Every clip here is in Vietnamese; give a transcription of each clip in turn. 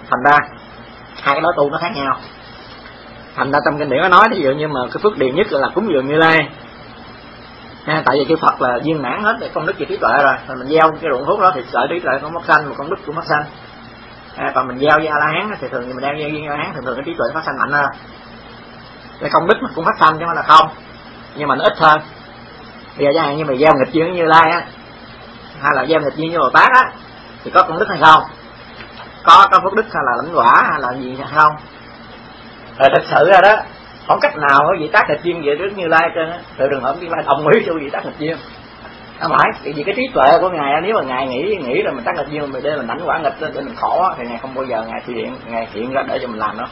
Thành ra hai cái đó tu nó khác nhau. Thành ra trong kinh điển nó nói ví dụ như mà cái phước điền nhất là cúng dường Như Lai. Tại vì cái Phật là viên mãn hết để công đức về trí tuệ rồi, mình gieo cái ruộng thuốc đó thì lợi trí tuệ cũng phát sanh, mà công đức cũng phát sanh. Còn mình gieo với A La Hán thì thường mình gieo với A La Hán thường cái trí tuệ phát sanh mạnh hơn. Cái công đức mà cũng phát sanh chứ không là không, nhưng mà nó ít hơn. Bây giờ chẳng hạn như mày gieo nghịch duyên Như Lai á, hay là gieo nghịch duyên với Bồ Tát á, thì có công đức hay không? Có phước đức hay là lãnh quả hay là gì hay không? Rồi thật sự ra đó không cách nào có vị tác nghịch duyên về trước Như Lai trên á, từ trường hợp Như Lai đồng ý cho vị tác nghịch duyên. Không phải, vì cái trí tuệ của ngài nếu mà ngài nghĩ là mình tác nghịch duyên mình để mình lãnh quả nghịch để mình khổ thì ngài không bao giờ ngài hiện ra để cho mình làm đó.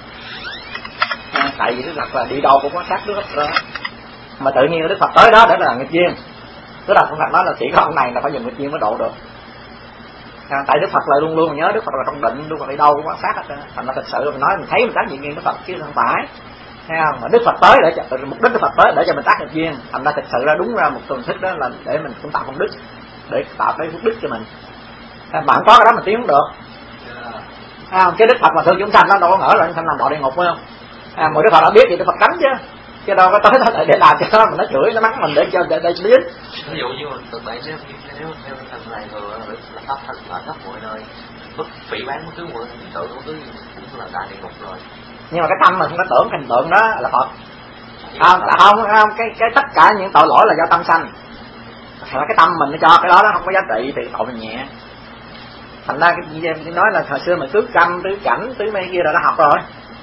Tại vì Đức Phật là đi đâu cũng có sát Đức Phật đó. Mà tự nhiên Đức Phật tới đó để làm nghịch duyên. Tức là Đức Phật nói là chỉ có ông này là phải dùng nghịch duyên mới độ được. Tại Đức Phật là luôn luôn nhớ Đức Phật là trong định, Đức Phật đi đâu cũng quan sát hết. Thành ra thật sự mình nói mình thấy mình tác nghịch duyên Đức Phật chứ không phải. Thấy không? Mà Đức Phật tới để cho mục đích Đức Phật tới để cho mình tác nghịch duyên. Thành ra thật sự ra đúng ra một tuần thích đó là để mình cũng tạo công đức, để tạo cái phước đức cho mình. Bạn có cái đó mình tiến không được. Thấy không? Cái Đức Phật mà thương chúng sanh nó đâu có ngỡ là chúng sanh làm đọa địa ngục phải không? Mà Đức Phật đã biết thì Đức Phật tránh chứ đâu có tới đó để làm cho nó mình nó chửi nó mắng mình để dính. Ví dụ như thực tại nếu thân này thừa là thấp thân là thấp mọi nơi, bất phỉ bán bất cứ mọi tự cũng là đại địa ngục rồi. Nhưng mà cái tâm mình không có tưởng hình tượng đó là Phật. Không cái tất cả những tội lỗi là do tâm sanh. Thành ra cái tâm mình nó cho cái đó không có giá trị thì tội mình nhẹ. Thành ra cái nói là thời xưa mình tứ câm, tứ cảnh, tứ mấy kia rồi đã học rồi.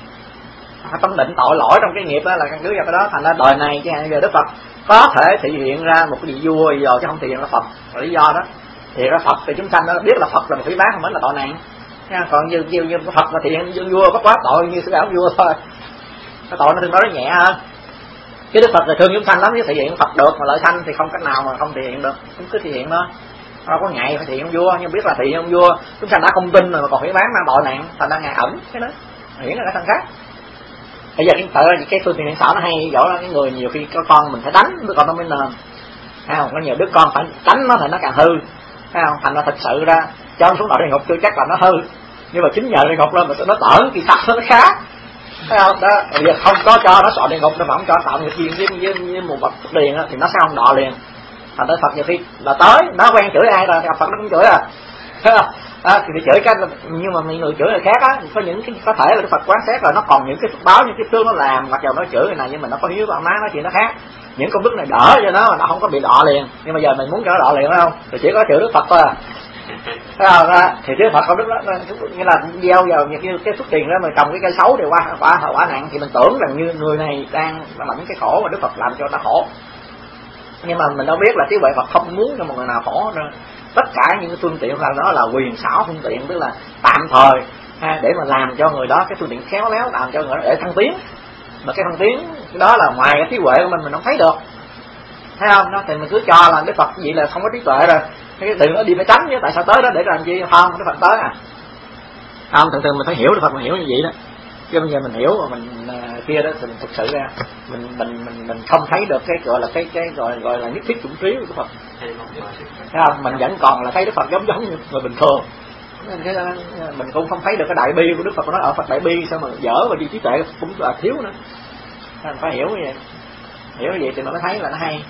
Tâm định tội lỗi trong cái nghiệp đó là căn cứ vào cái đó. Thành ra đời này chứ giờ Đức Phật có thể thị hiện ra một cái vị vua rồi chứ không thị hiện ra Phật. Và lý do đó thì ra Phật thì chúng sanh nó biết là Phật là một phỉ báng không phải là tội nặng. Còn như Phật mà thị hiện vua có quá tội như sư ảo vua thôi. Cái tội nó tương đối nhẹ hơn. Cái Đức Phật là thương chúng sanh lắm, chứ thể hiện Phật được mà lợi sanh thì không cách nào mà không thể hiện được, cũng cứ thể hiện thôi. Đâu có ngại phải thể hiện vua, nhưng biết là thể hiện vua chúng sanh đã không tin rồi mà còn phải bán mang tội nặng, thành ra ngài ẩn cái đó, hiển là cái thân khác. Bây giờ cái phương tiện hiện xảo nó hay chỗ là cái người nhiều khi có con mình phải đánh đứa con nó mới nền, thấy không? Có nhiều đứa con phải đánh nó thì nó càng hư, thấy không? Thành ra thật sự ra cho nó xuống đọa địa ngục chưa chắc là nó hư, nhưng mà chính nhờ địa ngục lên mà nó tởn kỳ sắc nó khá. Thấy không? Đó, bây giờ không có cho nó sọ địa ngục, nó vẫn cho tạo nghiệp duyên với một bậc điền thì nó sẽ không đọa liền. Thành ra Phật nhiều khi là tới, nó quen chửi ai rồi, gặp Phật nó cũng chửi à. Thấy không? Thì chửi cái nhưng mà người chửi người khác á, có những cái có thể là cái Phật quán xét rồi nó còn những cái báo những cái tướng nó làm, mặc dù nó chửi người này nhưng mà nó có hiếu có má nói chuyện nó khác. Những công đức này đỡ cho nó mà nó không có bị đọa liền. Nhưng mà giờ mình muốn cho nó đọa liền phải không? Thì chỉ có chửi Đức Phật thôi à. Thấy không? Thì Đức Phật không đức đó như là gieo vào như cái phước tiền đó mà trồng cái cây xấu thì quả nặng thì mình tưởng rằng như người này đang lãnh cái khổ mà Đức Phật làm cho ta khổ. Nhưng mà mình đâu biết là trí huệ Phật không muốn cho một người nào khổ nữa. Tất cả những cái phương tiện là đó là quyền xảo phương tiện, tức là tạm thời để mà làm cho người đó cái phương tiện khéo léo, làm cho người đó để thăng tiến. Mà cái thăng tiến đó là ngoài cái trí huệ của mình không thấy được, thấy không? Nó thì mình cứ cho là Đức Phật vậy là không có trí tuệ rồi, cái đừng nó đi phải tránh chứ tại sao tới đó để làm gì? Không, Đức Phật tới à? Không, thường mình phải hiểu Đức Phật, mình hiểu như vậy đó. Chứ bây giờ mình hiểu mà mình kia đó thì mình thực sự ra mình không thấy được cái gọi là cái gọi là nhất thiết chủng trí của Đức Phật. Thấy không? Mình vẫn còn là thấy Đức Phật giống như người bình thường. Mình cũng không thấy được cái đại bi của Đức Phật. Nói ở Phật đại bi sao mà dở và đi trí tuệ cũng là thiếu nữa. Mình phải hiểu như vậy. Hiểu như vậy thì nó mới thấy là nó hay.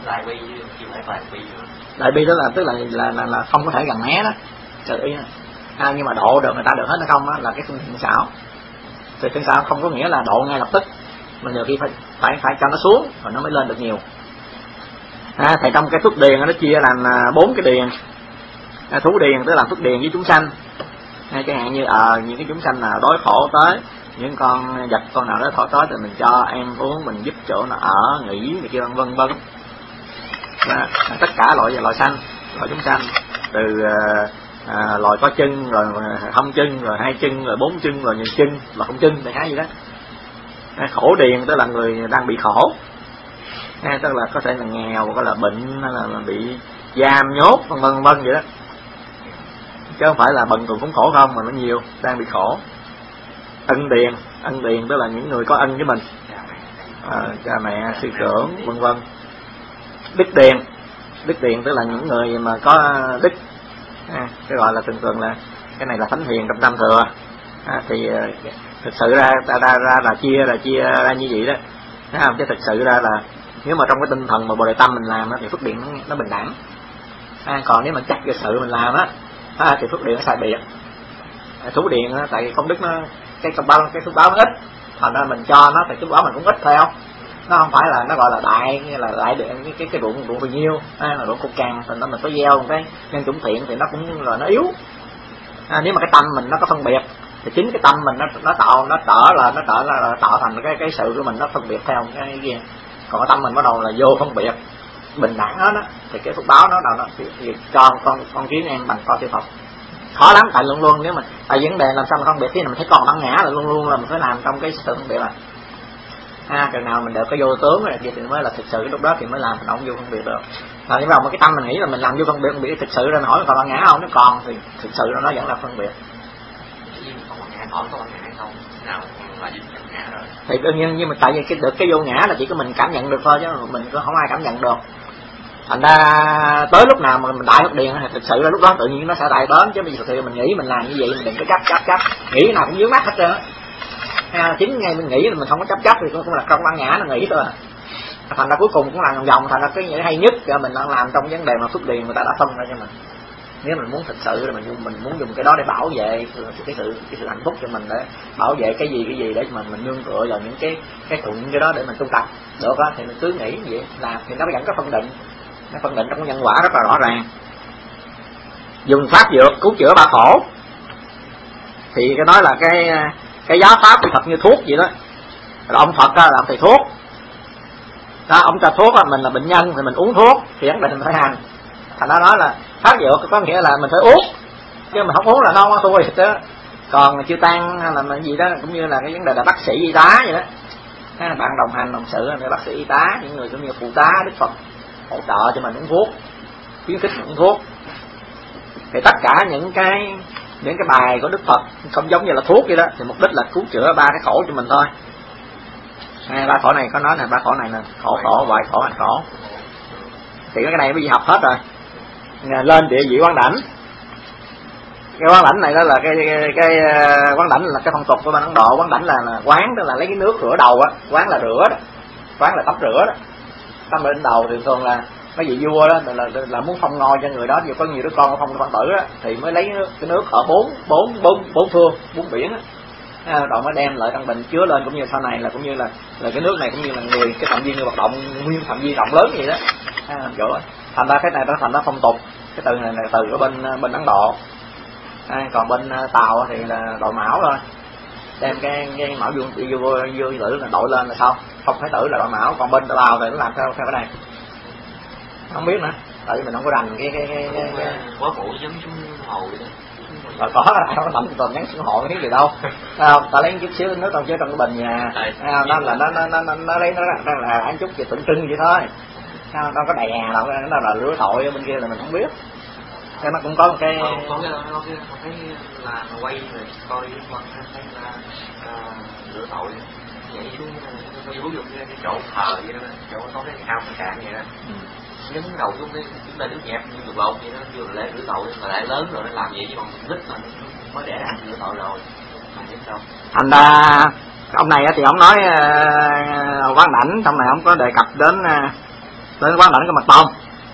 Đại bi đó là tức là không có thể gần né đó. Nhưng mà độ được người ta được hết hay không đó, là cái phương tiện xảo. Thì phương xảo không có nghĩa là độ ngay lập tức, mà nhiều khi phải cho nó xuống rồi nó mới lên được nhiều. Thì trong cái phước điền nó chia làm 4 cái điền. Thú điền tức là phước điền với chúng sanh. Chẳng hạn như những cái chúng sanh nào đói khổ tới, những con vật con nào đó thọ tới thì mình cho ăn uống, mình giúp chỗ nó ở nghỉ này kia vân vân. Tất cả loại sanh, loại chúng sanh từ loài có chân rồi không chân rồi 2 chân rồi 4 chân rồi nhiều chân là không chân, đại khái gì đó. Khổ điền tức là người đang bị khổ, tức là có thể là nghèo, có là bệnh, hay là bị giam nhốt vân vân vậy đó, chứ không phải là bần cùng cũng khổ không, mà nó nhiều đang bị khổ. Ân điền tức là những người có ân với mình, cha mẹ, sư trưởng vân vân. Đức điền tức là những người mà có đức, cái gọi là thường là cái này là thánh hiền trong tam thừa. Thì thực sự ra là chia ra như vậy đó, thấy không? Chứ thực sự ra là nếu mà trong cái tinh thần mà Bồ Đề Tâm mình làm thì phước điện nó bình đẳng. Còn nếu mà chắc về sự mình làm thì phước điện nó sai biệt. Thú điện tại công đức nó cái phước báo nó ít, thành ra mình cho nó thì phước báo mình cũng ít theo. Nó không phải là nó gọi là đại, như là đại điện cái ruộng bao nhiêu, là ruộng cục càng, thành ra mình có gieo một cái nhân chủng thiện thì nó cũng là nó yếu. Nếu mà cái tâm mình nó có phân biệt thì chính cái tâm mình nó tạo thành cái sự của mình nó phân biệt theo cái gì. Còn cái tâm mình bắt đầu là vô phân biệt bình đẳng hết á, thì cái phước báo nó thì cho con kiến ăn bằng con chư Phật khó lắm. Tại luôn luôn nếu mà tại vấn đề làm sao mà phân biệt, khi nào mình thấy còn bản ngã là luôn luôn là mình phải làm trong cái sự phân biệt là chừng nào mình đều có vô tướng rồi thì mới là thực sự, lúc đó thì mới làm mình không vô phân biệt được. Còn nếu mà cái tâm mình nghĩ là mình làm vô phân biệt thực sự ra mình hỏi còn bản ngã không, nó còn thì thực sự nó vẫn là phân biệt. Thì đương nhiên, nhưng mà tại vì cái vô ngã là chỉ có mình cảm nhận được thôi, chứ mình không ai cảm nhận được. Thành ra tới lúc nào mà mình đại phước điền thì thực sự là lúc đó tự nhiên nó sẽ đại đến. Chứ bây giờ thì mình nghĩ mình làm như vậy mình đừng có chấp nghĩ nào cũng vướng mắt hết trơn á. Chính ngay mình nghĩ là mình không có chấp thì cũng là trong bản ngã nó nghĩ thôi. Thành ra cuối cùng cũng là vòng. Thành ra cái hay nhất cho mình đang làm trong vấn đề mà phước điền người ta đã phân ra cho mình. Nếu mình muốn thực sự là mình muốn dùng cái đó để bảo vệ cái sự hạnh phúc cho mình, để bảo vệ cái gì để mình nương tựa vào những cái thuận cái đó để mình tu tập được á, thì mình cứ nghĩ như vậy làm thì nó vẫn có phân định. Nó phân định trong nhân quả rất là rõ ràng. Dùng pháp dược cứu chữa ba khổ thì cái nói là cái giáo pháp của Phật như thuốc vậy đó. Rồi ông Phật là ông thầy thuốc đó, ông cho thuốc mình là bệnh nhân thì mình uống thuốc thì vấn đề mình phải hành. Thành ra nói là pháp dược có nghĩa là mình phải uống, chứ mà không uống là non thôi đó. Còn chưa tăng hay là cái gì đó cũng như là cái vấn đề là bác sĩ y tá vậy đó. Bạn đồng hành đồng sự là bác sĩ y tá, những người cũng như phụ tá Đức Phật hỗ trợ cho mình uống thuốc, khuyến khích uống thuốc. Thì tất cả những cái bài của Đức Phật không giống như là thuốc vậy đó, thì mục đích là cứu chữa ba cái khổ cho mình thôi. Ba khổ này có nói là ba khổ này là khổ hoại khổ hành khổ. Thì cái này bây giờ học hết rồi. Lên địa vị quán đảnh. Cái quán đảnh này đó là cái quán đảnh là cái phong tục của bên Ấn Độ. Quán đảnh là quán, tức là lấy cái nước rửa đầu á, quán là rửa đó, quán là tắm rửa đó. Tắm bên đầu thì thường là mấy vị vua đó là muốn phong ngôi cho người đó, dù có nhiều đứa con phong phân tử á thì mới lấy cái nước ở bốn phương, bốn biển á. Rồi mới đem lại căn bình chứa lên, cũng như sau này là cũng như là cái nước này cũng như là người cái phạm vi người hoạt động nguyên phạm vi rộng lớn vậy đó. Thành ra cái này nó thành nó phong tục. Cái từ này là từ ở bên Ấn Độ. Còn bên Tàu thì là đội mão thôi, đem cái mão vua tử là đội lên là xong, không phải tử là đội mão. Còn bên Tàu thì nó làm theo cái này không biết nữa, tại vì mình không có rành cái quá bộ giống hồ vậy đó. Rồi có nó nằm toàn nhắn xuống hộ cái gì đâu, ta lấy chút xíu nước trong chứa trong cái bình nhà, nó là nó lấy nó là ăn chút gì tượng trưng vậy thôi, nó có đè đâu, nó là rửa tội bên kia là mình không biết. Cái nó cũng có một cái có cái là quay rồi coi con thấy là rửa tội vậy xuống ví dụ như cái chỗ thờ vậy đó, chỗ có cái ao cạn vậy đó, nhấn đầu xuống cái chúng ta nước nhẹp như được lột vậy đó, vừa lễ rửa tội mà lại lớn rồi nó làm vậy chứ còn nít mà mới để ăn rửa tội rồi mà biết sao. Thành ra ông này thì ông nói quán đảnh, trong này ông có đề cập đến quán đảnh của Mật Tông.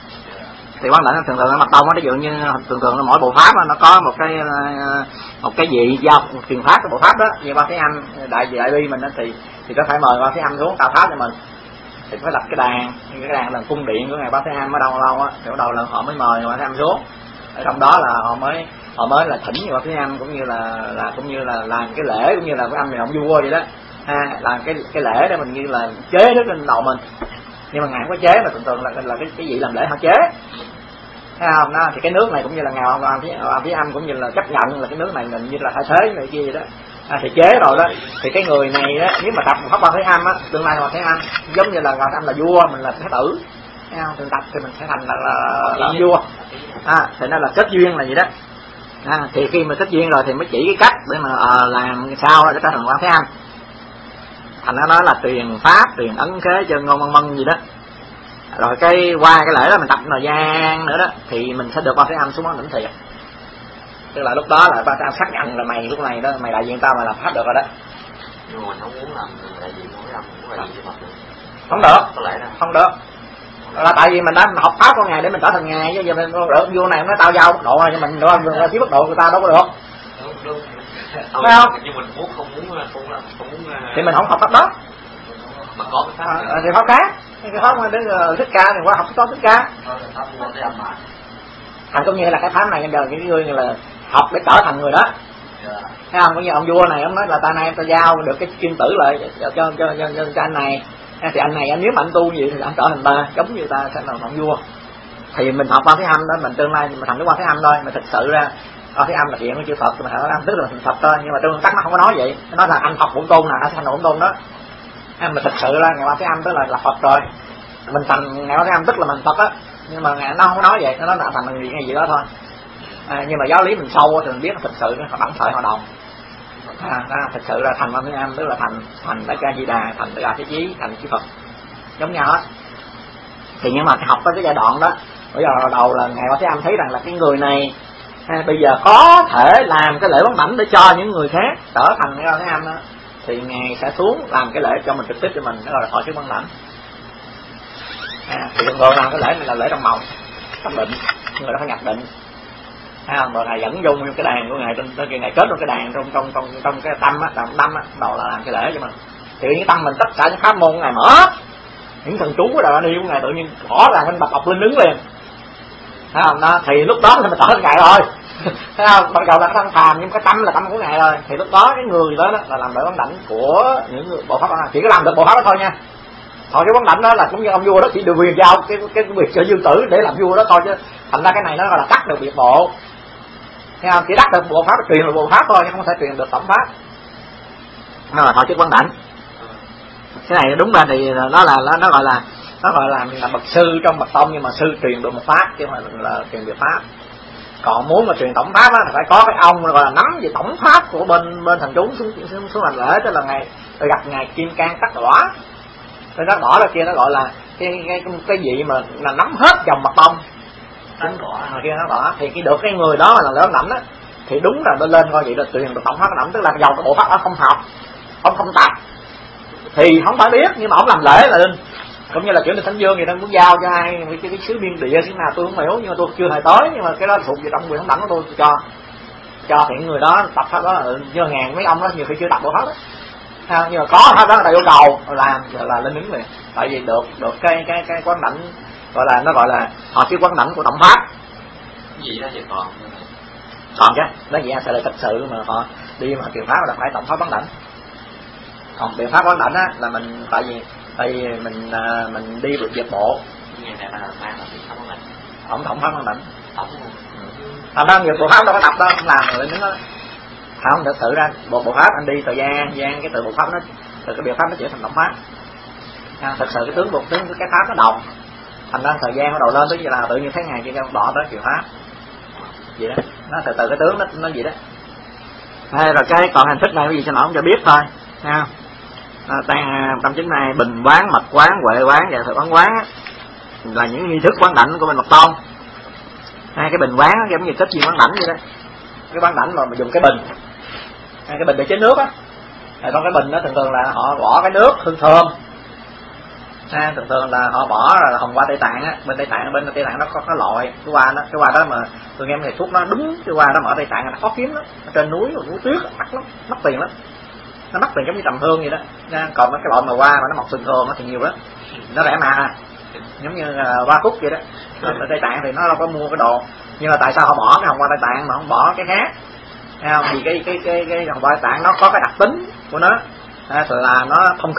Thì quán đảnh thường thường ở Mật Tông á, ví dụ như thường là mỗi bộ pháp đó, nó có một cái vị giao truyền pháp của bộ pháp đó. Như Ba Thế Anh đại bi mình đó, thì có phải mời Ba Thế Anh xuống tạo pháp cho mình, thì phải lập cái đàn là cung điện của ngài Ba Thế Anh ở đâu á, thì bắt đầu là họ mới mời Ba Thế Anh xuống. Ở trong đó là họ mới là thỉnh Ba Thế Anh cũng như là làm cái lễ, cũng như là cái anh này ông vua vậy đó, làm cái lễ để mình như là chế nước lên đầu mình. Nhưng mà ngài không có chế, mà thường là cái vị làm lễ họ chế, thấy không? Đó, thì cái nước này cũng như là ngài ông Thế Anh cũng như là chấp nhận là cái nước này gần như là thay thế này kia vậy đó. Thì chế rồi đó, thì cái người này đó, nếu mà tập một pháp Ba Thế Âm á, tương lai Ba Thế Âm giống như là Ba Thế Âm là vua, mình là thái tử, thấy không? Thường tập thì mình sẽ thành là vua. Thì nó là kết duyên là gì đó. Thì khi mà kết duyên rồi thì mới chỉ cái cách để mà làm sao để trở thành Ba Thế Âm. Thành nó nói là truyền pháp, truyền ấn khế cho ngôn mân gì đó. Rồi qua cái lễ đó mình tập thời gian nữa đó thì mình sẽ được Ba Thế Âm xuống món đỉnh thiệt. Tức là lúc đó là ba ta xác nhận là mày lúc này đó mày đại diện tao mà làm pháp được rồi đó. Nhưng mà mình không muốn làm đại diện, không muốn làm cho Phật được. Không được. Có lẽ không được. Là tại vì mình đã học pháp của ngài để mình trở thành ngài, chứ giờ mình được vua này nó tao giao mức độ cho mình nữa, mình chiếm mức độ người ta đâu có được. Đúng. Phải không? Nhưng mình không muốn thì mình không học pháp đó. Mà có cái pháp thì pháp khác. Cái pháp mà đến Thích Ca thì qua học pháp Thích Ca. Thành cũng như là cái pháp này bây giờ những người như là học để trở thành người đó. Thấy không? Có như ông vua này ông nói là ta nay ta giao được cái kim tử lại cho anh này. Thì anh này nếu mà anh tu gì thì anh trở thành ta, giống như ta sẽ là ông vua. Thì mình học Quan Thế Âm đó, mình tương lai mình thành cái Quan Thế Âm thôi, mà thực sự ra Quan Thế Âm là chuyện của chư Phật, mà Âm tức là thành Phật thôi, nhưng mà trong nguyên tắc nó không có nói vậy, nó nói là anh học bổn tôn là anh thành bổn tôn đó. Mà thực sự ra ngày Quan Thế Âm tức là Phật rồi, mình thành ngày Quan Thế Âm tức là mình Phật á, nhưng mà nó không có nói vậy, nó nói là thành gì hay gì đó thôi. Nhưng mà giáo lý mình sâu thì mình biết thực sự nó bản thời họ đồng. Thực sự là thành Quan Thế Âm tức là thành Đại Ca Di Đà, thành Đại Ca Thế Chí, thành chư Phật giống nhau hết. Thì nhưng mà học tới cái giai đoạn đó, bây giờ đầu là ngài Quan Thế Âm thấy rằng là cái người này bây giờ có thể làm cái lễ bán đảnh để cho những người khác trở thành cái Quan Thế Âm đó, thì ngài sẽ xuống làm cái lễ cho mình trực tiếp cho mình, nó gọi là thọ chức bán đảnh. Thì thường thường làm cái lễ này là lễ trong mộng, trong định, người đó phải nhập định. Rồi ngài dẫn dung cái đàn của ngài, trên ngài kết trong cái đàn trong cái tâm á, đầu là làm cái lễ cho mình. Thì cái tâm mình tất cả những pháp môn của ngài mở, những thần chú của Đại Ni của ngài tự nhiên rõ ràng minh bạch lên đứng liền. Thấy không? Đó, thì lúc đó mình trở thành ngài rồi. Thấy không? Ban đầu là thân phàm nhưng cái tâm là tâm của ngài rồi. Thì lúc đó cái người đó là làm lễ bán đảnh của những người bộ pháp đó, chỉ có làm được bộ pháp đó thôi nha. Thôi cái bán đảnh đó là cũng như ông vua đó chỉ được quyền giao cái việc cho dương tử để làm vua đó thôi, chứ thành ra cái này nó gọi là đắc được biệt bộ. Thấy không? Chỉ đắc được bộ pháp, truyền được bộ pháp thôi, chứ không thể truyền được tổng pháp. Nó là thọ chức bán đảnh. Cái này đúng ra thì nó gọi là bậc sư trong bậc tông, nhưng mà sư truyền được một pháp chứ không phải là truyền biệt pháp. Còn muốn mà truyền tổng pháp á thì phải có cái ông gọi là nắm về tổng pháp của bên thần chúng xuống làm lễ, tức là ngày gặp ngài Kim Cang Tắc Đỏ. Cái Tắc Đỏ là kia nó gọi là cái gì mà là nắm hết dòng mật tông. Tắc Đỏ thì cái được cái người đó là lễ đảnh á, thì đúng là lên coi vậy là truyền được tổng pháp đảnh, tức là dòng cái bộ pháp đó không học, ông không tập thì không phải biết, nhưng mà ông làm lễ là lên. Cũng như là kiểu như Thánh Dương vậy đó, muốn giao cho ai cái sứ biên địa thế nào tôi không hiểu, nhưng mà tôi chưa hề tới, nhưng mà cái đó thuộc về trong quyền thống đảnh của tôi cho thì người đó tập pháp đó là như ngàn mấy ông đó nhiều khi chưa tập được hết đó. Nhưng mà có pháp đó người ta yêu cầu làm là lên đứng liền, tại vì được cái quán đảnh gọi là họ cái quán đảnh của tổng pháp. Cái gì đó vậy còn chứ đó vậy sẽ là thật sự mà họ đi mà truyền pháp là phải tổng pháp quán đảnh. Còn biện pháp quán đảnh á là mình tại vì mình đi được dẹp bộ. Nghe này là mang là biện pháp quán đảnh. Tổng pháp quán đảnh. Tổng đang nhiều bộ pháp đâu có tập đâu, không làm rồi đứng đó. Không, thật sự ra bộ pháp anh đi thời gian cái từ bộ pháp nó từ cái biện pháp nó chuyển thành tổng pháp. Thật sự cái tướng cái pháp nó đồng. Thành ra thời gian bắt đầu lên tới giờ là tự nhiên thấy ngày kia đỏ tới kiểu pháp. Vậy đó, nó từ cái tướng nó vậy đó. Hay rồi cái còn hành thức này cái gì cho nó không cho biết thôi. Nha. Trong chính này bình quán, mật quán, huệ quán và thực quán là những nghi thức quán đảnh của bên Mật Tông. Cái bình quán giống như kết duyên quán đảnh vậy đó. Cái quán đảnh mà dùng cái bình, cái bình để chế nước á. Trong cái bình đó thường là họ bỏ cái nước hương thơm. Thường là họ bỏ là hồng hoa Tây Tạng á, bên Tây Tạng nó có loại cái hoa đó mà tôi nghe thầy thuốc nó đúng cái hoa đó mà ở Tây Tạng là khó kiếm lắm, ở trên núi tuyết mắc lắm, mất tiền lắm. Nó mắc tiền giống như trầm hương vậy đó. Còn cái loại mà hoa mà nó mọc sừng thường thì nhiều đó, nó rẻ mà giống như hoa cúc vậy đó. Ở Tây Tạng thì nó đâu có mua cái đồ, nhưng mà tại sao họ bỏ cái hồng hoa Tây Tạng mà không bỏ cái khác? Thấy không? Vì cái hồng hoa Tây Tạng nó có cái đặc tính của nó là nó thông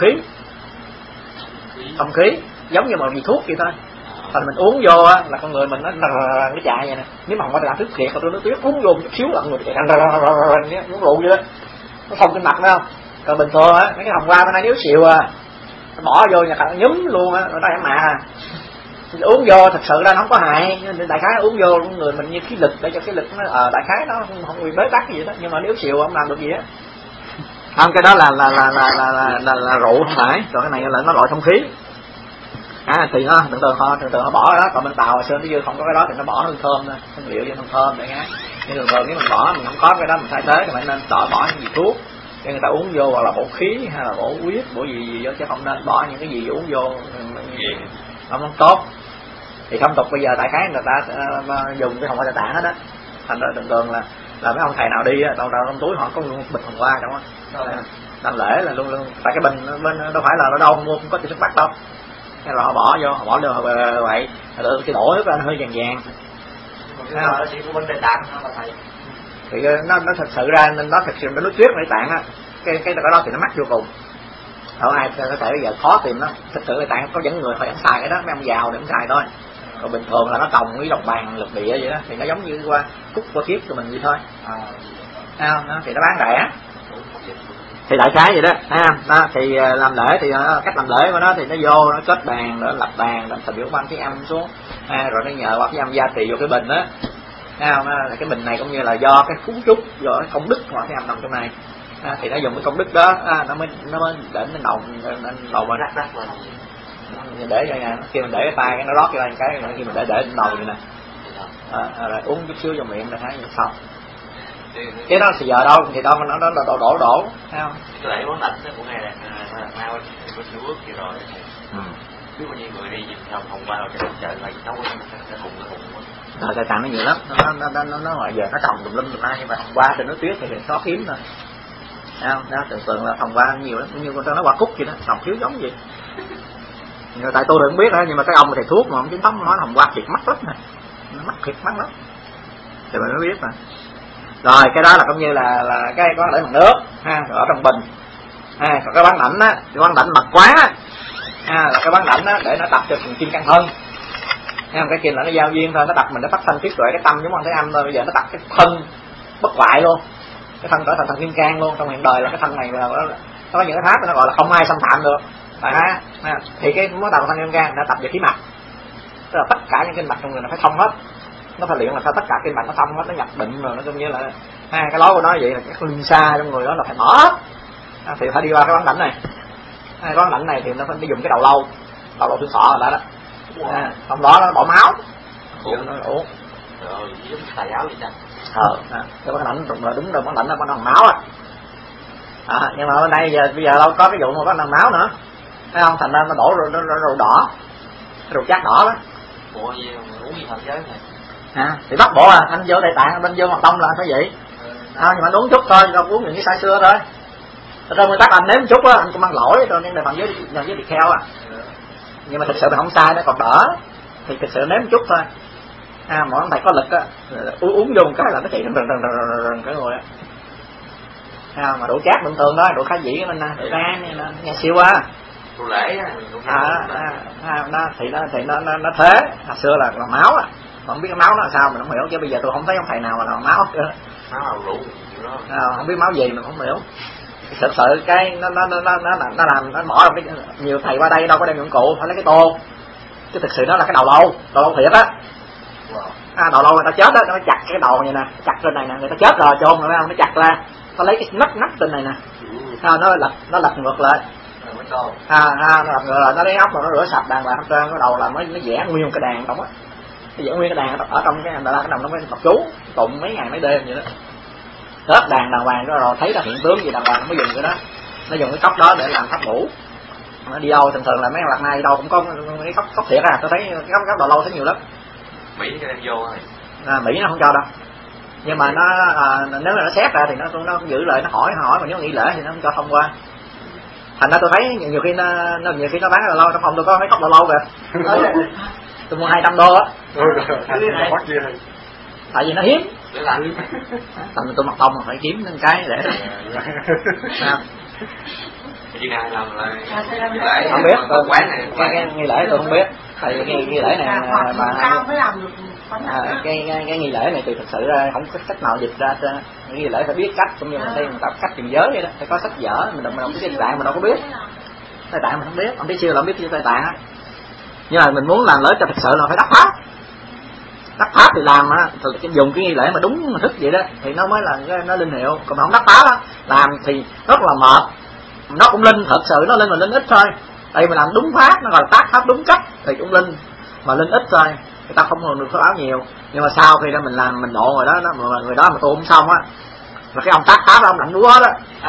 khí giống như một vị thuốc vậy thôi. Thành mình uống vô là con người mình nó chạy vậy nè. Nếu mà hồng hoa Tây Tạng thức thiệt, tôi nước tuyết uống vô chút xíu là người chạy uống rượu vậy đó, nó không kinh mạch phải không? Còn bình thường á mấy cái hồng hoa bên đây yếu xìu bỏ vô nhà khẳng nhúm luôn á, người ta em mà uống vô thật sự ra nó không có hại, đại khái uống vô người mình như khí lực để cho cái lực nó đại khái nó không bị bế tắc gì đó, nhưng mà nếu xìu không làm được gì á. Không, cái đó là rượu không phải, còn cái này là nó loại thông khí. Thì nó thường họ bỏ đó, còn bên Tàu hồi xưa nó dư không có cái đó thì nó bỏ hương thơm thôi, hương liệu vô hương thơm để ngát. nhưng thường nếu mình bỏ mình không có cái đó mình thay thế thì mình nên bỏ những gì thuốc cho người ta uống vô, hoặc là bổ khí hay là bổ huyết bổ gì đó, chứ không nên bỏ những cái gì uống vô không tốt. Thì phong tục bây giờ tại cái người ta dùng cái hồng hoa Tây Tạng hết á, thành ra thường là mấy ông thầy nào đi á, trong túi họ có một bịch hồng hoa trong á, đăng lễ là luôn tại cái bình bên đâu phải là nó đâu mua, không có xuất bắt đâu, hay là họ bỏ vô vậy cái đổ nước ra nó hơi vàng thì nó thật sự ra nên nó thật sự nó nước tuyết Tây Tạng á, cái đó thì nó mắc vô cùng. Ở ai có thể bây giờ khó tìm nó, thật sự Tây Tạng có những người phải xài cái đó, mấy ông giàu để ông xài thôi. Còn bình thường là nó trồng với đồng bàn lục địa vậy đó, thì nó giống như qua cúc qua kiếp của mình vậy thôi. Thì nó bán rẻ. Thì đại khái vậy đó, đó thì làm lễ thì cách làm lễ của nó thì nó vô nó kết bàn, nó lập bàn, làm thờ biểu ban cái âm xuống, rồi nó nhờ qua cái âm gia trì vô cái bình đó. Là cái bình này cũng như là do cái phú trúc, do cái công đức hoặc cái âm nằm trong này. Thì nó dùng cái công đức đó nó mới để nó nồng mà rắc lên để cho nha, khi mình để cái tay cái nó rót cho anh cái khi mình để trên đầu vậy nè, rồi uống chút xíu vào miệng là thấy xong. Cái đó thì giờ đâu thì đâu nó đổ thấy không? Cái lễ món lạnh nó cũng hay là mau có chữ ước gì rồi. Biết bao nhiêu người đi nhìn xong hôm qua rồi chợ lại nấu cái hùng rồi Tây Tạng nó nhiều lắm, nó ngoài giờ nó trồng tùm lum tùm la, nhưng mà hôm qua trên nước tuyết thì nó hiếm rồi. Đó tưởng là phòng qua nhiều lắm, như con nó quả cúc vậy đó, trồng thiếu giống gì. Nhưng tại tôi đừng biết thôi, nhưng mà cái ông thầy thuốc mà ông chính thống nói hồng qua thiệt mắc lắm nè, nó mắc thiệt mắc lắm, thì mình mới biết mà. Rồi cái đó là cũng như là cái có để bằng nước ở trong bình, còn cái bán đảnh á, cái bán đảnh mật quá là cái bán đảnh á để nó tập cho thần kinh căng hơn. Cái kia là nó giao duyên thôi, nó tập mình nó phát thanh trí tuệ cái tâm giống như thấy âm thôi. Bây giờ nó tập cái thân bất hoại luôn, cái thân trở thành thần kim cang luôn. Trong hiện đời là cái thân này là nó có những cái pháp nó gọi là không ai xâm phạm được. Thì cái mối tập thân kim cang nó tập về khí mạch, tức là tất cả những kinh mạch trong người nó phải thông hết, nó phải luyện là sao tất cả kinh mạch nó thông hết, nó nhập định rồi, nó cũng như là cái lối của nó vậy là cái linh xa trong người đó là phải bỏ hết. Thì phải đi qua cái bán đảnh này, cái bán đảnh này thì nó phải dùng cái đầu lâu xương sọ rồi đó. Trong đó nó bỏ máu uống giống tài áo vậy chăng? Cái bán đảnh là đúng rồi, bán đảnh là bán đảnh máu nhưng mà bên đây bây giờ đâu có cái vụ mà có đằng máu nữa, thấy không? Thành ra nó đổ rượu đỏ, rượu chát đỏ đó. Ủa gì uống gì thần giới này? Thì bắt bộ anh vô Tây Tạng bên vô Mật Tông là phải vậy. Nhưng mà uống chút thôi, đâu uống những cái say xưa thôi. Rồi người ta anh nếm chút á, anh cũng ăn lỗi rồi, nhưng mà phần dưới bị kheo nhưng mà thực sự là không sai, nó còn đỡ. Thì thực sự nếm chút thôi. Mỗi ông thầy có lực á, uống vô một cái là nó chạy rần cái người á. Mà đủ chát bình thường đó, đủ khá dĩ mình đủ ra nghe siêu quá. Đủ lễ thì nó thế. Hồi xưa là máu không biết cái máu nó là sao mình không hiểu, chứ bây giờ tôi không thấy ông thầy nào mà là máu máu rượu không biết máu gì mình không hiểu. Thực sự cái nó làm nó bỏ cái nhiều thầy qua đây đâu có đem dụng cụ, phải lấy cái tô, chứ thực sự nó là cái đầu lâu thiệt á. Đầu lâu người ta chết á, nó chặt cái đầu này nè, chặt trên này nè, người ta chết rồi chôn rồi phải không, nó chặt ra, nó lấy cái nắp trên này nè, nó lật ngược lại, nó lật ngược lại, nó lấy ốc rồi nó rửa sạch đàng hoàng hết trơn, cái đầu là nó vẽ nguyên cái đàn trong á, nó vẽ nguyên cái đàn ở trong cái nằm trong cái Phật chú tụng mấy ngày mấy đêm vậy đó. Kết đàn hoàng rồi thấy là hiện tướng gì đàng hoàng nó mới dùng cái đó, nó dùng cái cốc đó để làm pháp ngủ. Nó đi đâu thường là mấy lần này đâu cũng có cái cốc thiệt tôi thấy cái cốc đầu lâu thấy nhiều lắm. Mỹ cái đem vô rồi. Mỹ nó không cho đâu, nhưng mà nó nếu mà nó xét ra thì nó cũng giữ lời, nó hỏi mà nếu nghỉ lễ thì nó không cho thông qua. Thành ra tôi thấy nhiều khi nó bán đầu lâu, trong phòng tôi có mấy cốc đầu lâu kìa. Tôi mua $200 á. Tại vì nó hiếm. Thành tôi Mật Tông mà phải kiếm nên cái để Chị nào làm là không biết quán này cái nghi lễ tôi không biết, tại vì nghi lễ này mà cái nghi lễ này thì thực sự ra không có cách nào dịch ra. Nghi lễ phải biết cách, cũng như mình đây mình tập cách truyền giới vậy đó, phải có sách vở mình không biết Tây Tạng mình đâu có biết. Tây Tạng mình không biết, ông biết chưa là không biết Tây Tạng á. Nhưng mà mình muốn làm lễ cho thực sự là phải đắp pháp thì làm dùng cái nghi lễ mà đúng thức vậy đó thì nó mới là nó linh hiệu. Còn mà không đắp pháp làm thì rất là mệt, nó cũng linh thật sự, nó linh mà linh ít thôi. Tại vì mình làm đúng pháp, nó gọi là tác pháp đúng cách thì cũng linh. mà lên ít thôi, người ta không còn được phước báo nhiều. Nhưng mà sau khi đó mình làm mình độ rồi đó, mà người đó mà tu không xong á, là cái ông tác pháp ông đặng đúa đó.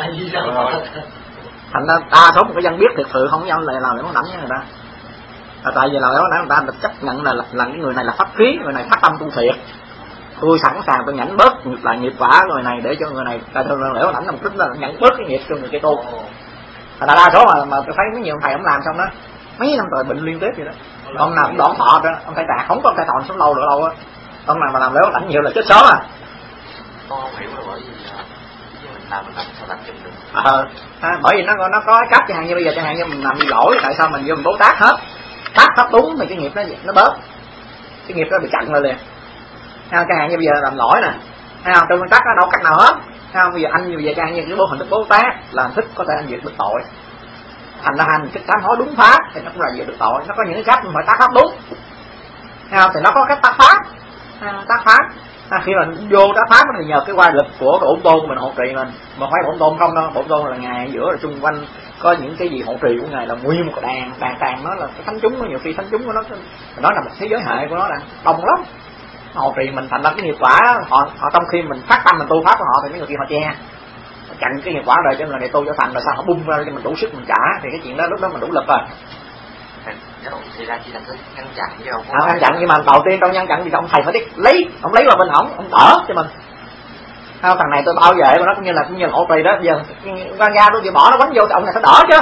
Thành ra ta số một cái dân biết thực sự không dám lại làm để món đảnh với người ta. Tại vì là người ta chấp nhận là cái người này là pháp khí, người này phát tâm tu thiệt, tôi sẵn sàng tôi nhẫn bớt lại nghiệp quả người này để cho người này ta thường lễ đảnh là một tính là nhẫn bớt cái nghiệp cho người kia tu. Thành ra đa số mà tôi thấy mấy nhiều thầy ông làm xong đó mấy năm rồi bệnh liên tiếp vậy đó, ông nào cũng đỏ thọ đó, ông thầy tà không có thầy thọ sống lâu được đâu á, ông nào mà làm lễ đảnh nhiều là chết sớm à. Con không hiểu là bởi vì mình làm sao làm chừng được. Bởi vì nó có cái cách, chẳng hạn như bây giờ chẳng hạn như mình làm bị lỗi, tại sao mình vô mình bố tát hết, tác pháp đúng thì cái nghiệp nó bớt, cái nghiệp nó bị chặn rồi liền. Chẳng hạn như bây giờ làm lỗi nè, thấy không, trong nguyên tắc nó đâu cách nào hết, thấy không, bây giờ anh như bây giờ chẳng hạn như cái hình thức bố tát là hình thức có thể anh diệt được tội, thành ra hành cái sám hối đúng pháp thì nó cũng là diệt được tội. Nó có những cái cách phải tác pháp đúng, thấy không, thì nó có cách tác pháp, khi mà vô tác pháp thì nhờ cái qua lực của bổn tôn của mình hộ trì mình, mà phải bổn tôn không đâu, bổn tôn là ngài ở giữa, là xung quanh có những cái gì hộ trì của ngài là nguyên một đàn, nó là cái thánh chúng, nó nhiều khi thánh chúng của nó là một thế giới hệ của nó là đông lắm, hộ trì mình. Thành ra cái nghiệp quả họ trong khi mình phát tâm mình tu pháp của họ thì mấy người kia họ che chặn cái nghiệp quả rồi cho người này tu cho thành, rồi sao họ bung ra cho mình đủ sức mình trả, thì cái chuyện đó lúc đó mình đủ lực rồi. Thì ra chỉ là cái ngăn chặn chứ không ngăn chặn, nhưng mà đầu tiên trong ngăn chặn thì ông thầy phải lấy vào bên ông đỡ cho mình. Thằng này tôi bảo vệ mà nó cũng như là hộ trì đó, giờ quan gia tôi chịu bỏ nó quánh vô thì ông này phải đỡ chứ.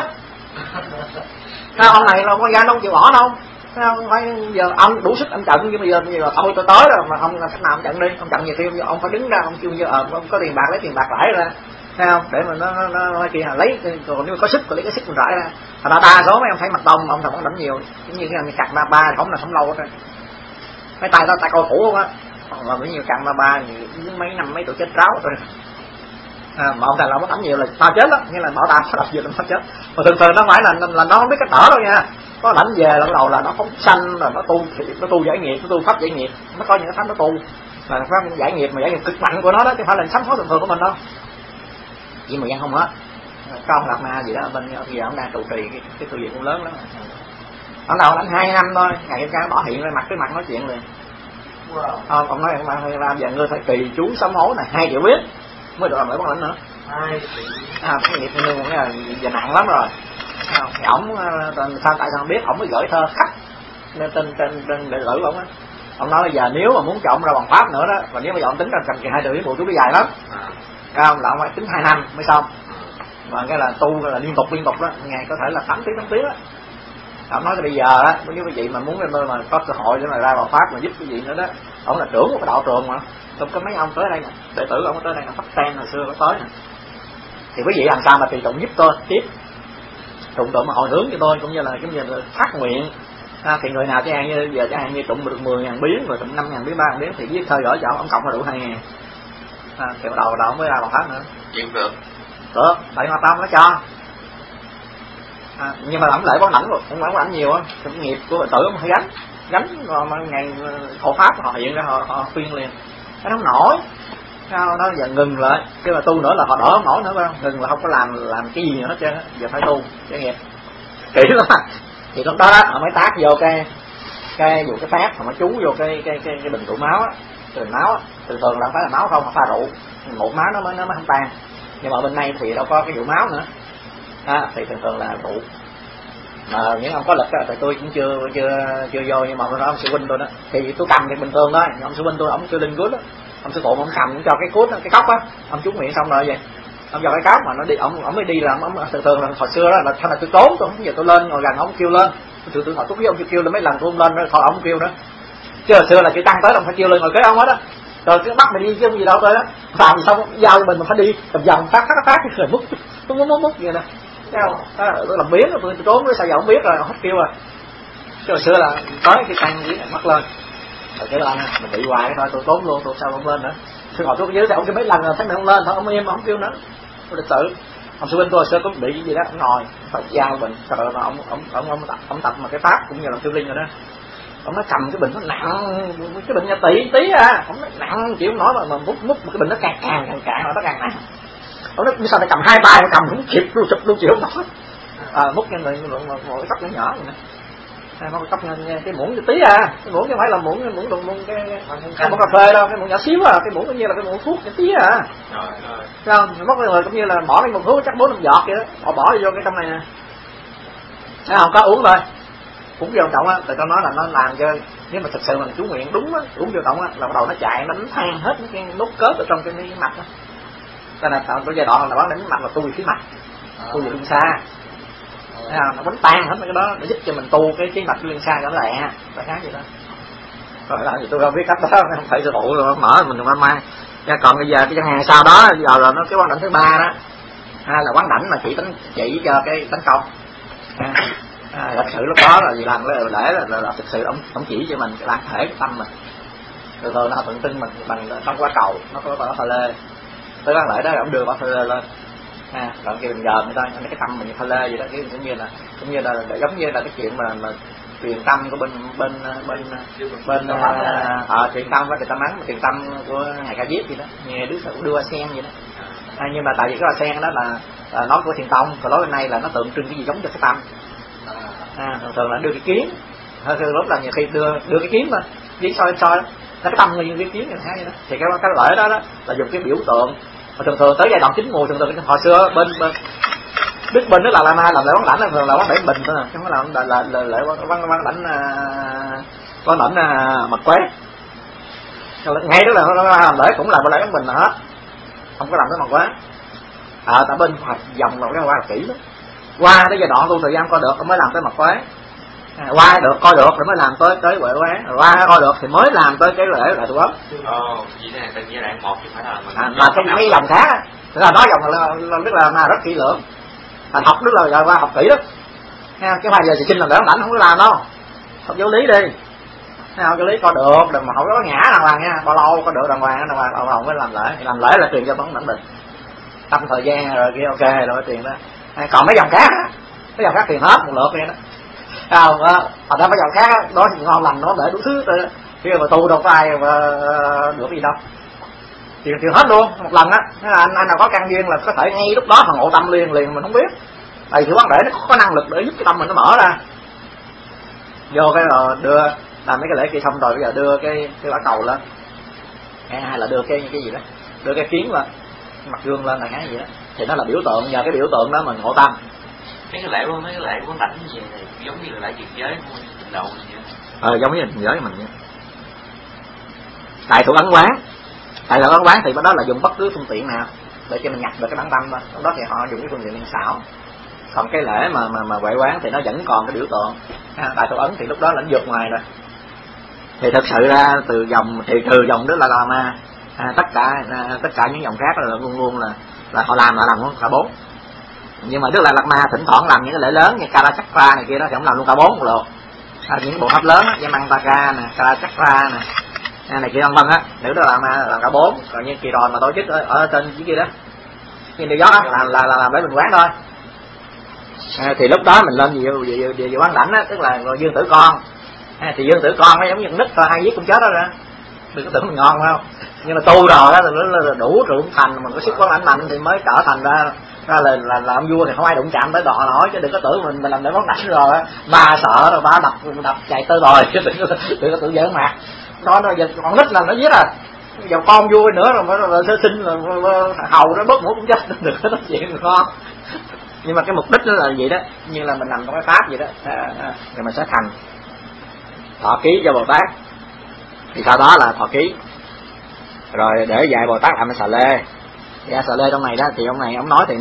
Ông này là quan gia đâu chịu bỏ đâu, không phải giờ ông đủ sức ông trận, nhưng bây giờ thôi tôi tới rồi mà ông là cách nào ông trận đi, ông trận nhiều khi ông phải đứng ra ông kêu như ông có tiền bạc lấy tiền bạc rải ra, thấy không, để mà nó kia lấy, còn nếu mà có sức thì lấy cái sức mình rải ra. Thành ra đa số mấy ông thấy mặt đông ông thằng cũng đánh nhiều, giống như cái cặt ba không là sống lâu hết rồi, mấy tay đó tay coi khổ không á, mà bấy nhiêu cặn ba mấy năm mấy tuổi chết ráo rồi. Mà ông thằng là nó đánh nhiều là tao chết đó, nghĩa là bảo tao có đập gì là nó chết. Mà thường nó phải là nó không biết cách đỡ đâu nha, có đánh về lần đầu là nó không sanh, là nó tu giải nghiệp, nó tu pháp giải nghiệp, nó có những cái pháp nó tu là pháp giải nghiệp, mà giải nghiệp cực mạnh của nó đó, chứ không phải là sám hối thường của mình đâu. Chỉ mà gian không hết. Con Lạt Ma gì đó bên bây giờ ông đang trụ trì cái tu viện cũng lớn lắm. Ông đầu đánh 2 năm thôi, ngày hôm sau bỏ hiện ra mặt nói chuyện liền. Wow. Ông nói làm giờ ngươi phải trì chú sám hối này 2 triệu biết mới được làm lễ Quán Đảnh nữa. Cái nghiệp nương cũng là giờ nặng lắm rồi. Thì ổng sao tại sao biết ổng mới gửi thơ khắp nên trên để gửi ổng á. Ông nói là giờ nếu mà muốn cho ông ra bằng pháp nữa đó, và nếu mà giờ ông tính ra cầm kỳ 2 triệu bộ chú nó dài lắm. Không là ông phải tính 2 năm mới xong. Mà cái là tu là liên tục đó, ngày có thể là 8 tiếng đó. Ông nói là bây giờ á, nếu quý vị mà muốn mà có cơ hội để mà ra vào pháp mà giúp quý vị nữa đó, ông là trưởng của cái đạo trường mà, không có mấy ông tới đây nè, đệ tử ông tới đây là Pháp Ten hồi xưa có tới nè, thì quý vị làm sao mà tùy tụng giúp tôi tiếp, tụng mà hồi hướng cho tôi, cũng như là phát nguyện. Thì người nào chẳng hạn như giờ chẳng hạn như tụng được 10.000 biến, rồi tụng 5.000 biến, 3.000 biến thì viết thơ gửi cho ông cộng là đủ 2.000. Thì bắt đầu ông mới ra vào pháp nữa. Chịu được, tại Hoa Tâm nó cho. Nhưng mà làm lễ Quán Đảnh rồi, cũng Quán Đảnh nhiều á, cái nghiệp của đệ tử ông phải gánh rồi mà ngày hộ pháp họ hiện ra họ khuyên liền, cái nó không nổi, sao nó giờ ngừng lại, cái mà tu nữa là họ đỡ không nổi nữa phải không, ngừng là không có làm cái gì nữa hết trơn á, giờ phải tu cái nghiệp kỹ lắm. Thì lúc đó họ mới tác vô cái vụ cái pháp, họ mới chú vô cái bình tụ máu á, cái bình máu á, thường là phải là máu không, họ pha rượu, một máu nó mới không tan, nhưng mà bên này thì đâu có cái vụ máu nữa. Thì thường là rượu. Mà những ông có lực á, thì tôi cũng chưa vô, nhưng mà ông sư huynh tôi đó thì tôi cầm thì bình thường thôi, ông sư huynh tôi ông kêu linh cút á, ông sư phụ ông cầm cho cái cút cái cốc á, ông trúng miệng xong rồi vậy, ông vào cái cốc mà nó đi, ông mới đi làm, ông thường là hồi xưa đó là thôi là tôi trốn, tôi không giờ tôi lên ngồi gần ông kêu lên, tôi hỏi tôi biết ông kêu lên mấy lần tôi không lên nữa, thôi ông kêu nữa, chứ hồi xưa là chữ tăng tới ông phải kêu lên ngồi kế ông hết á, rồi cứ bắt mình đi chứ không gì đâu tới đó, làm xong giao mình phải đi tầm vòng phát rồi múc vậy nè. Tôi làm biến tôi trốn với sao giờ không biết rồi hết kêu rồi, chứ hồi xưa là tới cái tăng dưới mắt lên rồi cái là mình bị hoài thôi, tôi trốn luôn, tôi sao không lên nữa, tôi hỏi tôi dưới thì ông kêu mấy lần rồi thấy mình không lên thôi, ông im mà không kêu nữa, tôi lịch sự. Ông sư huynh tôi hồi xưa có bị cái gì đó, ông ngồi phải giao mình, sợ mà ông tập mà cái pháp cũng như là siêu linh rồi đó, ông nó cầm cái bình nó nặng, cái bình nhà tí ông nó nặng chịu không nổi, mà múc cái bình nó càng nó càng nặng. Ông nói sao lại cầm 2 tay cầm không kịp, luôn chụp luôn chịu không nổi. Múc cho người ngồi tóc nhỏ nhỏ vậy nè. nó cốc cái muỗng tí à, cái muỗng chứ không phải là muỗng cái muỗng cà phê đâu, cái muỗng nhỏ xíu à, cái muỗng cũng như là cái muỗng thuốc cái tí à. Không, mất người cũng như là bỏ cái muỗng thuốc chắc 4-5 giọt vậy đó, họ bỏ vô cái trong này nè. Không có uống thôi. Uống vô trọng á, tại tao nói là nó làm cho nếu mà thực sự mình chú nguyện đúng á, uống vô trọng á là bắt đầu nó chạy, nó đánh than hết những cái nốt cớp ở trong cái mạch á. Cho nên tạo cái giai đoạn là bán đến mạch là tu về khí mạch, tu về luân xa. Nó đánh tan hết mấy cái đó để giúp cho mình tu cái mạch luân xa cho nó lẹ, phải khá vậy đó. Rồi làm gì tôi không biết cách đó, không phải sư phụ rồi mở mình đừng mang. Còn bây giờ cái chẳng hạn sau đó giờ là nó cái quán đảnh thứ 3 đó, là quán đảnh mà chỉ cho cái tấn công. Thật sự lúc đó là gì làm cái lễ là thực sự ông chỉ cho mình cái bản thể cái tâm mình, từ từ nó tự tin mình bằng trong quả cầu nó có quả pha lê, tới ban lễ đó ông đưa quả pha lê lên, còn kia mình giờ người ta cái tâm mình như pha lê vậy đó, cái cũng như là giống như là cái chuyện mà truyền tâm của bên truyền tâm với người ta mắng truyền tâm của ngài Ca Diếp gì đó, nghe đứa sự đưa sen vậy đó. Nhưng mà tại vì cái hoa sen đó là nói của thiền tông, còn nói bên này là nó tượng trưng cái gì giống cho cái tâm. Thường là đưa cái kiến, thường lúc là nhiều khi đưa cái kiến mà kiến soi nó cái tâm như cái kiến vậy đó. Thì cái lễ đó là dùng cái biểu tượng, mà thường tới giai đoạn chín mùi thường hồi xưa bên Đức Bình đó là làm lễ quán đảnh, thường là quán đảnh bình thôi, chứ không phải là lễ quán đảnh mật quế. Ngay đó là nó làm lễ cũng là lễ quán bình là hết, không có làm cái mật quế. Tại bên dòng là cái hoa là kỹ lắm. Qua tới giai đoạn tu thời gian coi được mới làm tới mật quế, qua được coi được rồi mới làm tới huệ quế, qua coi được thì mới làm tới cái lễ đại tu ấn. Vậy nè, từng giai đoạn 1 chứ phải là cái dòng khác á, là nói dòng là rất là rất kỹ lưỡng. Học đức là qua học kỹ đó. Cái hoa giờ thì xin làm lễ quán đảnh không có làm đâu, học giáo lý đi. Học giáo lý coi được, đừng mà không có ngã đàng hoàng nha, bao lâu coi được đàng hoàng mới làm lễ là truyền cho tấn đảnh định. Tâm thời gian rồi kia ok rồi tiền đó. Còn mấy dòng khác mấy dòng khác tiền hết một lượt vậy đó. Ở đó mấy dòng khác đó thì ngon lành nó để đủ thứ khi mà tu đâu có ai mà được gì đâu, tiền hết luôn một lần á. Anh nào có căn duyên là có thể ngay lúc đó thằng ngộ tâm liền mình không biết, tại vì vấn đề nó có năng lực để giúp cái tâm mình nó mở ra vô cái rồi đưa làm mấy cái lễ kia xong rồi bây giờ đưa cái quả cầu lên, hay là đưa cái gì đó, đưa cái kiến lên, mặt gương lên là cái gì đó, thì nó là biểu tượng, nhờ cái biểu tượng đó mình ngộ tâm. Mấy cái lễ quán đảnh gì này giống như là lễ truyền giới của Tịnh Độ vậy. Giống như truyền giới của mình vậy. Tại thủ ấn quán thì đó là dùng bất cứ phương tiện nào để cho mình nhập được cái bản tâm thôi. Đó thì họ dùng cái phương tiện liên xảo. Còn cái lễ mà huệ quán thì nó vẫn còn cái biểu tượng. Tại thủ ấn thì lúc đó là nó vượt ngoài rồi. Thì thực sự ra từ dòng thì trừ dòng đó là làm tất cả những dòng khác là luôn là họ làm cả 4. Nhưng mà Đức Lạt Ma thỉnh thoảng làm những cái lễ lớn như Kalachakra này kia đó thì ông làm luôn cả 4 một lượt. Những bộ pháp lớn á, Yamantaka nè, Kalachakra nè, này kia vân á, nếu đó làm cả 4. Còn như kỳ đòn mà tổ chức ở trên dưới kia đó, như New York á, là lễ bình quán thôi. Thì lúc đó mình lên về quán đảnh á, tức là Dương Tử Con. Thì Dương Tử Con nó giống như con nít thôi, 2 viết cũng chết đó ra. Đừng có tưởng mình ngon phải không? Nhưng mà tu rồi đó thì nó là đủ trưởng thành, mình có sức quán đảnh mạnh thì mới trở thành ra là ông vua thì không ai đụng chạm tới đọ nổi, chứ đừng có tưởng mình làm để quán đảnh rồi á, ba sợ rồi ba đập chạy tới rồi, chứ đừng có tưởng giỡn mặt. Đó giờ con nít là nó giết à, giờ con vui nữa rồi mới sơ sinh là hầu nó bớt mũi cũng chết, đừng có nói chuyện ngon. Nhưng mà cái mục đích nó là gì đó, như là mình nằm trong cái pháp vậy đó, rồi mình sẽ thành thọ ký cho Bồ Tát. Thì sau đó là thọ ký rồi để dạy Bồ Tát A Xà Lê. Thì A Xà Lê trong này đó thì ông này ông nói thì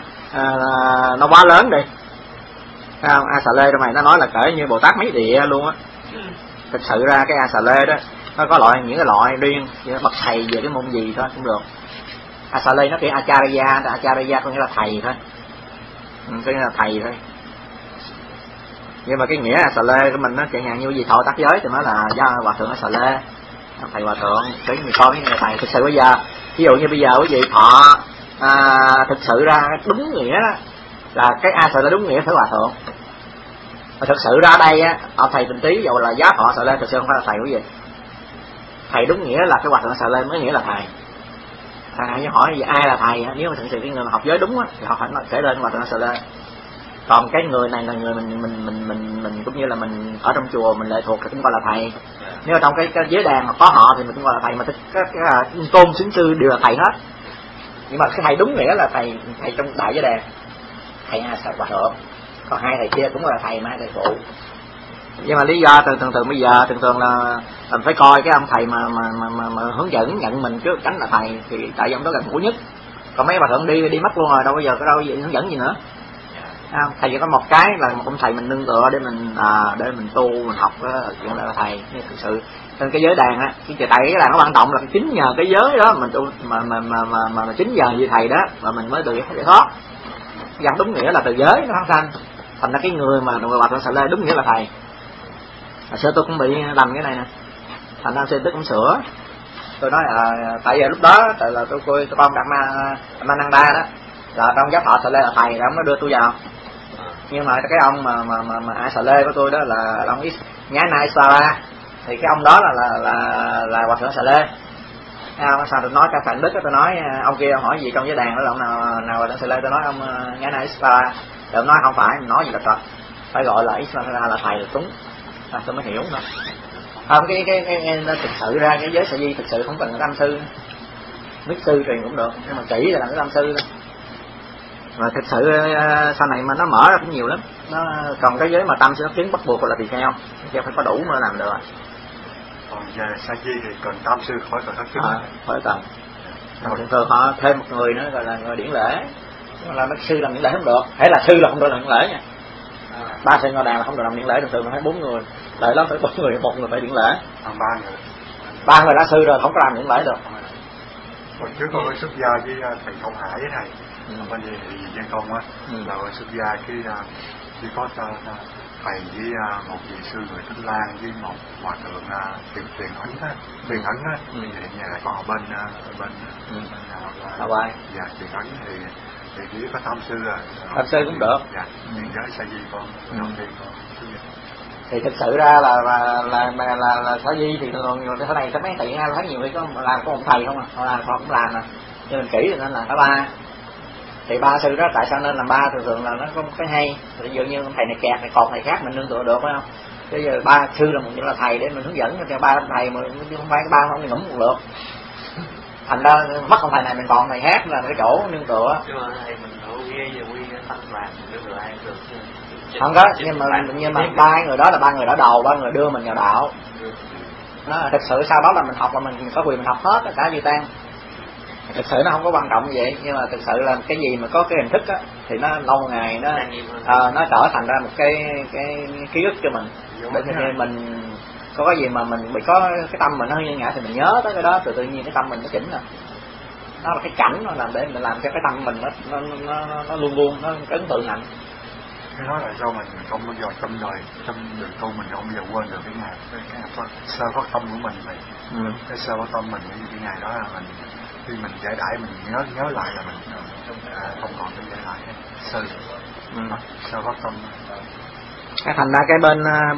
nó quá lớn đi. A Xà Lê trong này nó nói là cỡ như Bồ Tát mấy địa luôn á. Thực sự ra cái A Xà Lê đó nó có những cái loại riêng, bậc thầy về cái môn gì thôi cũng được. A Xà Lê nó kêu Acharya có nghĩa là thầy thôi. Có nghĩa là thầy thôi. Nhưng mà cái nghĩa A Xà Lê của mình nó chẳng hạn như gì thọ tác giới thì nó là do hòa thượng A Xà Lê, thầy hòa thượng, cái người con cái người thầy. Thực sự bây giờ ví dụ như bây giờ quý vị thọ thực sự ra đúng nghĩa đó, là cái A Xà Lê đúng nghĩa phải hòa thượng. Mà thực sự ra đây á, thầy Tịnh Tý dầu là giá thọ Xà Lê thực sự không phải là thầy quý vị. Thầy đúng nghĩa là cái hòa thượng Xà Lê mới nghĩa là thầy. Như hỏi ai là thầy, nếu mà thực sự cái người học giới đúng á thì họ phải kể lên hòa thượng Xà Lê. Còn cái người này là người mình cũng như là mình ở trong chùa mình lệ thuộc thì cũng gọi là thầy. Nếu trong cái giới đàn mà có họ thì mình cũng gọi là thầy, mà cái tôn xứng sư đều là thầy hết. Nhưng mà cái thầy đúng nghĩa là thầy trong đại giới đàn, thầy A Sa Hòa Thượng. Còn hai thầy kia cũng là thầy mà hai thầy phụ. Nhưng mà lý do thường bây giờ thường là mình phải coi cái ông thầy mà hướng dẫn nhận mình trước cánh là thầy, thì tại vì ông đó gần gũi nhất. Còn mấy bà thượng đi mất luôn rồi, đâu bao giờ có đâu hướng dẫn gì nữa. Thầy chỉ có một cái là một ông thầy mình nương tựa để mình tu mình học đó, chuyện là thầy. Nhưng thực sự trên cái giới đàn á, tại cái đàn nó quan trọng là chính nhờ cái giới đó mình tu mà chính nhờ như thầy đó mà mình mới được giải thoát. Rằng đúng nghĩa là từ giới nó phát sanh. Thành ra cái người mà Hòa Thượng Xà Lê đúng nghĩa là thầy. Hồi xưa tôi cũng bị lầm cái này nè, thành ra tôi cũng sửa. Tôi nói tại vì lúc đó tại là tôi con Đặng Năng Đa đó là trong giáo thọ Xà Lê là thầy, rồi ông nó đưa tôi vào. Nhưng mà cái ông mà A Xà Lê của tôi đó là ông Nhã Nai Sara, thì cái ông đó là Hòa Thượng Xà Lê. Sao tôi nói cái Phạn Đức đó, tôi nói ông kia ông hỏi gì trong giới đàn đó là ông nào Hòa Thượng Xà Lê, tôi nói ông Nhã Nai Sara, rồi ông nói không phải, mình nói gì là thật, phải gọi là Isara là thầy là đúng. Tôi mới hiểu nữa. Cái thực sự ra cái giới Sa Di thực sự không cần cái tâm sư, biết sư truyền cũng được, nhưng mà chỉ là làm cái tâm sư thôi. Mà thực sự sau này mà nó mở ra cũng nhiều lắm. Còn cái giới mà tâm sư nó chứng bắt buộc là tỳ kheo, phải có đủ mới làm được. Còn về Sa Di thì cần tam sư khỏi cần thất chứng. Khỏi cần. Thường họ thêm một người nữa gọi là người điển lễ, nhưng mà sư làm điển lễ không được, phải là sư là không được làm điển lễ nha. Ba sư ngồi đàn là không được làm điển lễ, thường là phải 4 người, đợi lắm phải 4 người, một người phải điển lễ. 3 người đã sư rồi không có làm điển lễ được. Hồi trước tôi xuất gia với thầy Công Hải với thầy, bên gì Giang Công á, là xuất gia khi có thầy với một vị sư người Tích Lan với một hòa thượng Tiền Ấn á, Tiền Ấn á, thì nhà lại còn ở bên Hawaii. Dạ, Tiền Ấn thì chỉ có tam sư rồi. Tam sư cũng được. Dạ, nhưng giới Sa Di con đầu tiên con. Thì thực sự ra là Sa Di thì thường cái này các mấy thầy thấy nhiều khi có làm có một thầy không à, họ làm họ cũng làm à, nhưng mình kỹ thì nên là có 3. Thì 3 sư đó tại sao nên làm 3, thường là nó có một cái hay, ví dụ như thầy này kẹt, này còn thầy khác mình nương tựa được phải không? Bây giờ 3 sư là một là thầy để mình hướng dẫn cho 3 thầy, mà không phải 3 không ngủm một lượt. Thành ra mất ông thầy này mình còn thầy khác là cái chỗ nương tựa. Nhưng mà thầy mình quy tâm làm được ai được. Không có, nhưng mà 3 người đó là 3 người đỡ đầu, 3 người đưa mình vào đạo. Nó thực sự sau đó là mình học là mình có quyền mình học hết tất cả duy tan. Thực sự nó không có quan trọng như vậy, nhưng mà thực sự là cái gì mà có cái hình thức á thì nó lâu ngày nó trở thành ra một cái ký ức cho mình. Để cho mình có cái gì mà mình bị có cái tâm mình nó hơi ngã thì mình nhớ tới cái đó, tự nhiên cái tâm mình nó chỉnh rồi. Nó là cái cảnh nó làm để mình làm cho cái tâm mình nó luôn luôn nó ấn tượng mạnh. Cái đó là do mình không bao giờ trong đường tu mình không bao giờ quên được cái sơ phát tâm của mình này. Cái sơ phát tâm mình cái ngày đó là mình khi mình giải đãi mình nhớ lại là mình không còn cái giải đãi sơ phát tâm. Cái thành ra cái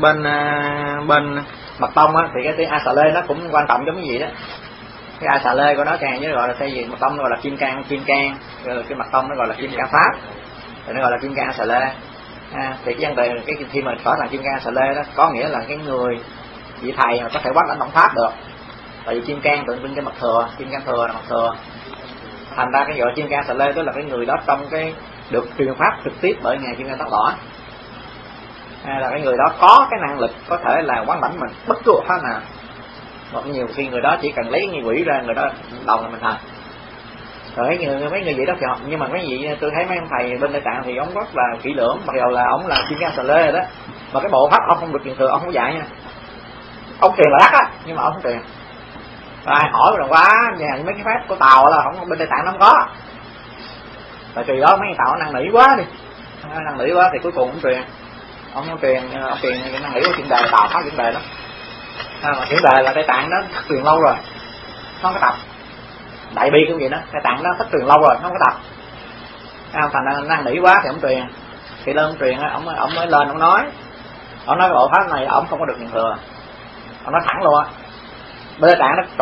bên Mật Tông á thì cái tiếng A Xà Lê nó cũng quan trọng giống cái gì đó. Cái A Xà Lê của nó càng với gọi là cái gì, Mật Tông nó gọi là Kim Cang, rồi cái Mật Tông nó gọi là Kim Cang Pháp, rồi nó gọi là Kim Cang A Xà Lê. Thì cái vấn đề cái khi mà trở thành Kim Cang A Xà Lê đó có nghĩa là cái người vị thầy mà có thể quát lãnh động pháp được. Tại vì Kim Cang tượng trưng cái mật thừa, Kim Cang thừa là mật thừa. Thành ra cái gọi Kim Cang Xà Lê đó là cái người đó trong cái được truyền pháp trực tiếp bởi ngài Kim Cang Tóc Đỏ. Là cái người đó có cái năng lực có thể là quán lãnh mình bất cứ pháp nào. Một nhiều khi người đó chỉ cần lấy nghi quỷ ra, người đó đầu là mình thành. Rồi mấy người vậy đó thì nhưng mà mấy vị tôi thấy mấy ông thầy bên Tây Tạng thì ông rất là kỹ lưỡng, mặc dù là ông là Kim Cang Xà Lê rồi đó, mà cái bộ pháp ông không được truyền thừa, ông không dạy nha. Ông truyền là đắt á, nhưng mà ông không truyền. Ai hỏi rồi quá, nhà mấy cái pháp của Tàu là không bên Tây Tạng nó không có. Tại vì đó mấy Tàu năng nỉ quá đi, năng nỉ quá thì cuối cùng cũng truyền. Ông truyền năng nỉ của chuyện đề Tàu phát chuyện đề đó. Mà chuyện đề là Tây Tạng nó thất truyền lâu rồi, không có tập. Đại bi cũng vậy đó, Tây Tạng nó thất truyền lâu rồi, không có tập. Thành ra năng nỉ quá thì ông truyền. Thì lên ông truyền ông mới lên ông nói bộ pháp này ông không có được truyền thừa. Ông nói thẳng luôn á. Bên Tây Tạng nó